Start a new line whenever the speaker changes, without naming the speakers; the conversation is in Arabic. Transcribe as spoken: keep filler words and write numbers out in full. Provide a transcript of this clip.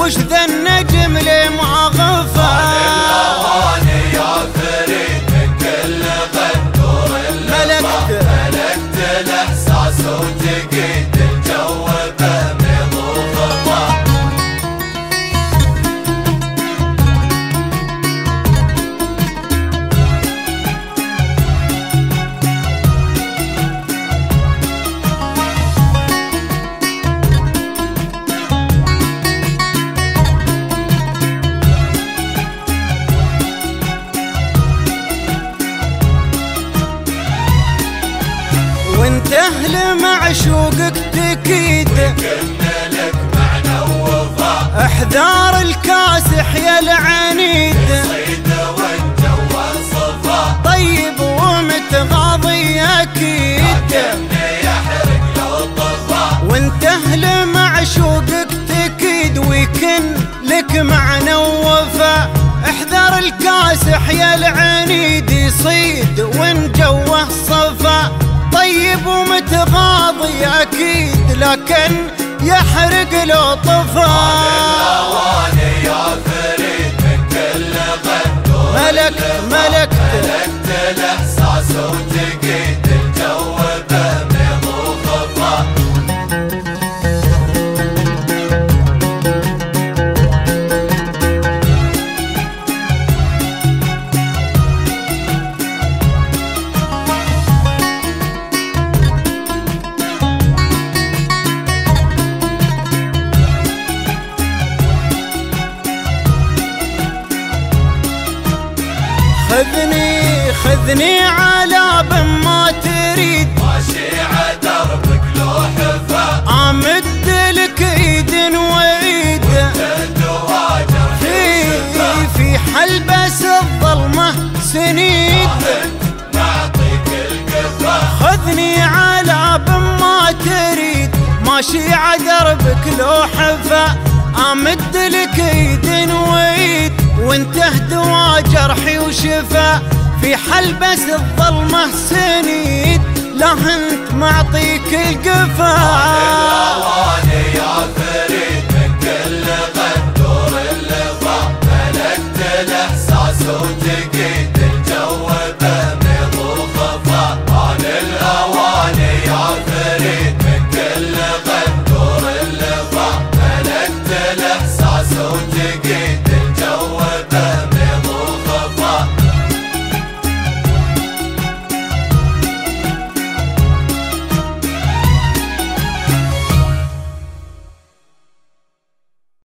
وش ذا النجم لي ما غفى.
الأواني يا فريد من كل غدور اللقاء ملكت الإحساس وتقيد الجو بأميض وخطا.
وانت اهل معشوقك تكيد
كملك معنى ووفاء.
احذار الكاسح يا العنيد
صيد والجو صفا.
طيب ومتغاضي اكيد
لكني يحرق لو طفا.
وانت اهل معشوقك تكيد ويكن لك معنى ووفاء. احذر الكاسح يا العنيد يصيد وان جوه صفا. طيب ومتغاضي اكيد لكن يحرق لو طفا.
الأواني يا فريد من كل غدور
ملكت ملكت
ملكت الإحساس وتقيد الجو بأميض وخفا.
خذني خذني على بن ما تريد
ماشي عدربك لو حفا.
امد لك ايد وايد
تواجر
في في حلبس الظلمه سنيد.
نعطيك القفا.
خذني على بن ما تريد ماشي عدربك لو حفا. امد لك ايد وايد وانته دوا جرحي وشفا. في حلبس الظلمه سنيد لا انت معطيك القفا.